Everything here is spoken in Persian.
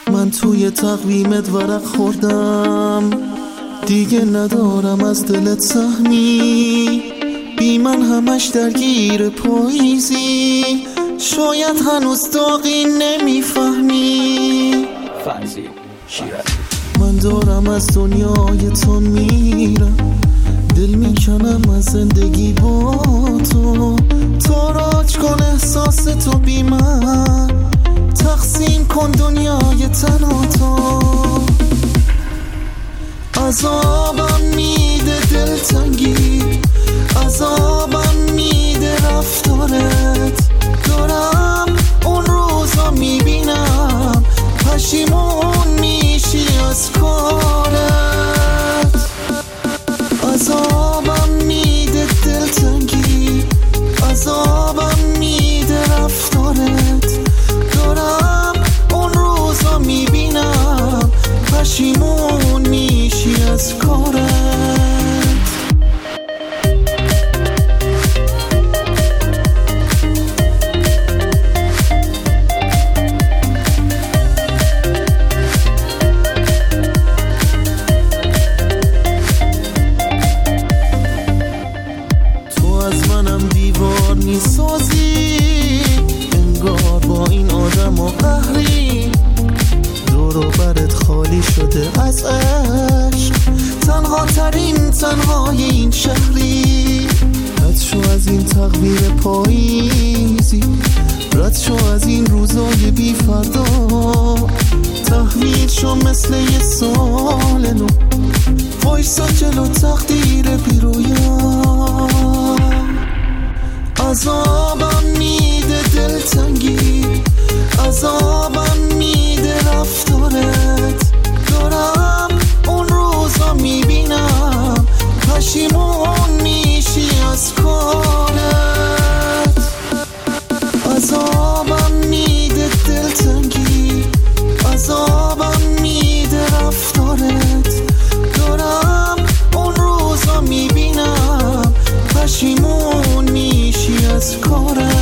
من توی تقویمت ورق خوردم، دیگه ندارم از دلت سهمی. بی من همش درگیر پاییزی، شاید هنوز داغی نمیفهمی. فرضی شیرازی. من دارم از دنیای تو میرم، دل میکنم از زندگی با تو. تاراج کن احساس تو بی من، تقسیم کن دنیای تنها تو. عذابم میده دلتنگی، عذابم میده رفتارت. دارم اون روزا میبینم پشیمون میشی از کارت. عذابم میده دلتنگی، عذابم میده رفتارت. دارم اون روزا میبینم پشیمون میشی از کارت. میسازی انگار با این آدم و قهری، دور و برت خالی شده از عشق، تنها ترین تنهای این شهری. رد شو از این تقویر پاییزی، رد شو از این روزای بی فردا، تحویل شو مثل یه سال نو، وایسا جلو تقدیر بی رویا. عذابم میده دلتنگی، عذابم میده رفتارت. دارم اون روزا میبینم پشیمون میشی از کارت. عذابم میده دلتنگی، عذابم میده رفتارت. دارم اون روزا میبینم پشیمون میشی از کارت.